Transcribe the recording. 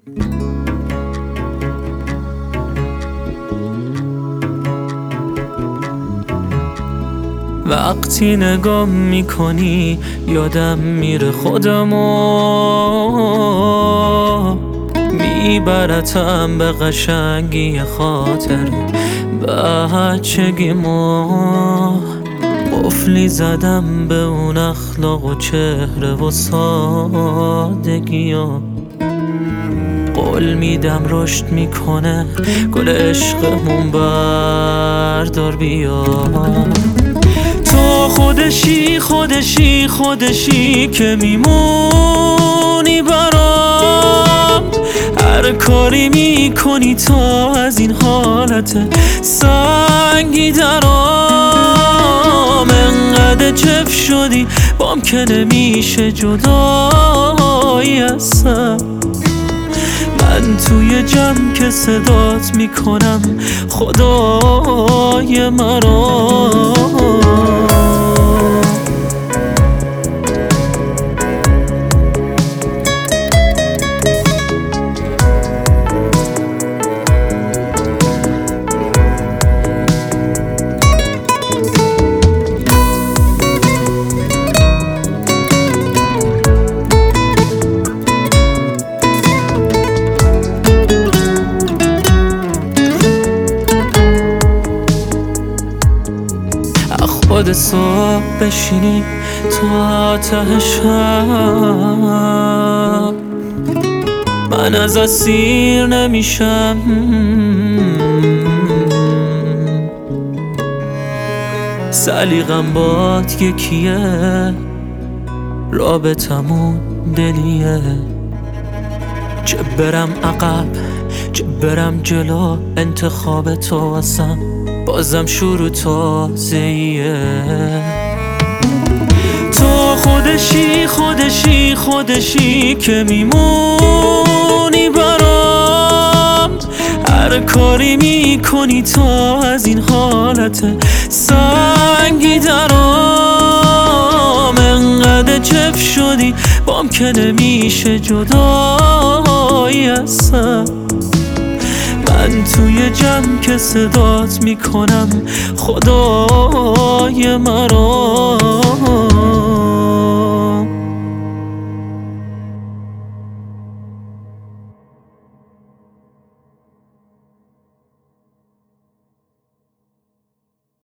وقتی نگاه میکنی یادم میره خودمو، میبرتم به قشنگی خاطر بچگیمو. قفلی زدم به اون اخلاق و چهره و سادگی‌ها. قول میدم رشد میکنه گل عشقمون، بردار بیا. تو خودشی که میمونی برام. هر کاری میکنی تا از این حالت سنگی درام. انقدر جف شدی بام که نمیشه جدایی هستم. من توی جمع که صدات میکنم خدای مرا. خود صبح بشینی تا ته شب، من از اسیر نمیشم. سلیقم باد یکیه، رابطمون دلیه. چه برم عقب چه برم جلو، انتخاب تو هستم، بازم شروع تازه‌ایه. تو خودشی که میمونی برام. هر کاری میکنی تا از این حالت سنگی درام. انقدر جف شدی بام که نمیشه جدایی هستم. من توی جمع که صدات میکنم خدای مرا.